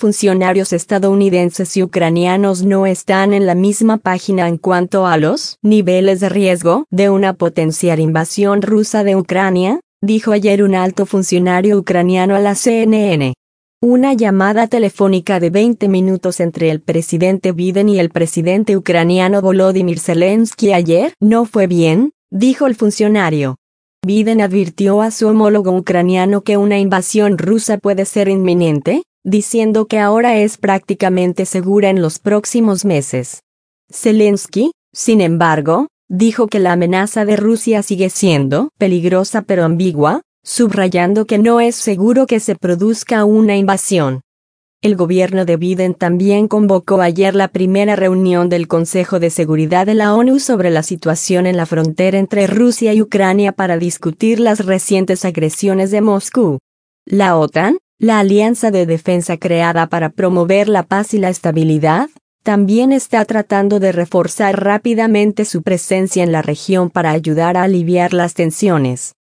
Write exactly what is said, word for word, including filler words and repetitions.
funcionarios estadounidenses y ucranianos no están en la misma página en cuanto a los niveles de riesgo de una potencial invasión rusa de Ucrania, dijo ayer un alto funcionario ucraniano a la C N N. Una llamada telefónica de veinte minutos entre el presidente Biden y el presidente ucraniano Volodymyr Zelensky ayer no fue bien, dijo el funcionario. Biden advirtió a su homólogo ucraniano que una invasión rusa puede ser inminente, diciendo que ahora es prácticamente segura en los próximos meses. Zelensky, sin embargo, dijo que la amenaza de Rusia sigue siendo peligrosa pero ambigua, subrayando que no es seguro que se produzca una invasión. El gobierno de Biden también convocó ayer la primera reunión del Consejo de Seguridad de la ONU sobre la situación en la frontera entre Rusia y Ucrania para discutir las recientes agresiones de Moscú. La OTAN, la alianza de defensa creada para promover la paz y la estabilidad, también está tratando de reforzar rápidamente su presencia en la región para ayudar a aliviar las tensiones.